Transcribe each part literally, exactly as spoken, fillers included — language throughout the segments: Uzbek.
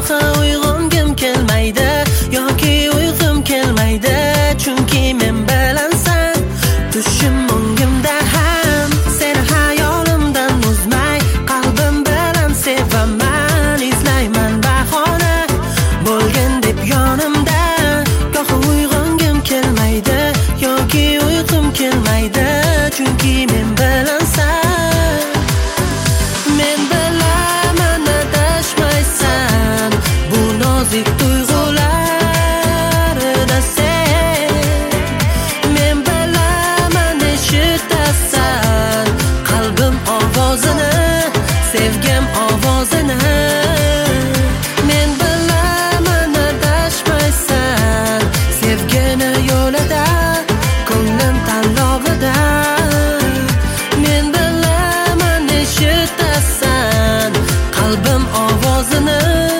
gohi uyg'ongim kelmaydi yoki uyqum kelmaydi, chunki men bilansan tushim o'ngimda ham seni hayolimdan uzmay qalbim bilan sevaman, izlayman bahona bo'lgin deb yonimda. Gohi uyg'ongim kelmaydi yoki uyqum kelmaydi, chunki men bilansan. Men bilaman adashmaysan bu nozik tuyg'ularda sen. Men bilaman eshitasan qalbim ovozini, sevgim ovozini. Men bilaman adashmaysan sevgini yo'lida, ko'nglim tanlovida. Men bilaman eshitasan qalbim ovozini.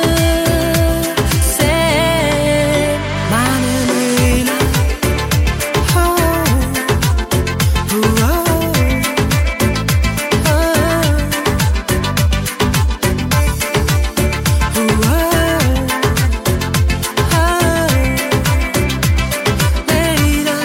Sen mani o'yla, oh, oh, oh, Leyla.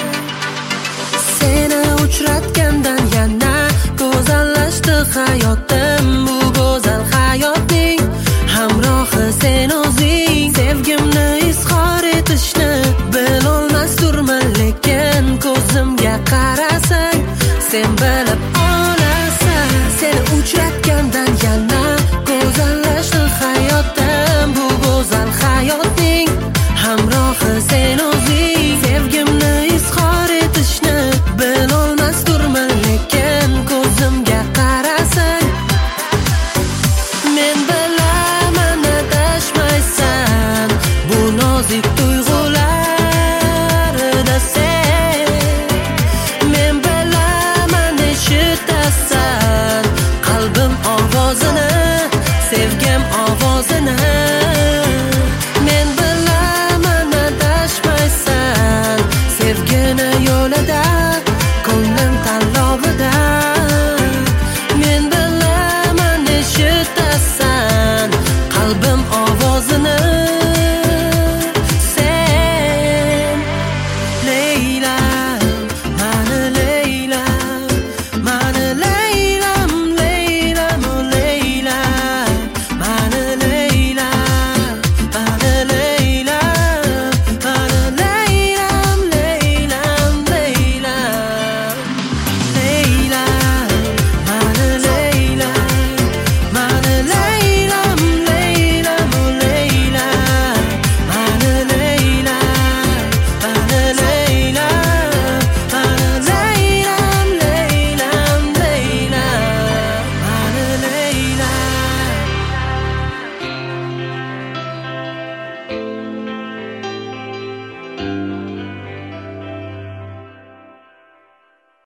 Seni uchratgandan yana go'zallashdi hayotim, bu go'zal hayotning hamrohi sen o'zing. Sevgimni izhor etishni bilolmasdurman, lekin ko'zimga qarasang sen bilib olasan. Seni uchratgandan yana go'zallashdi hayotim, bu go'zal hayotning hamrohi sen o'zing. Sevgimni izhor etishni bilolmasdurman, lekin ko'zimga qarasang men bilaman adashmaysan bu nozik tuyg'ularda sen. Men bilaman eshitasan qalbim ovozini, sevgim ovozini.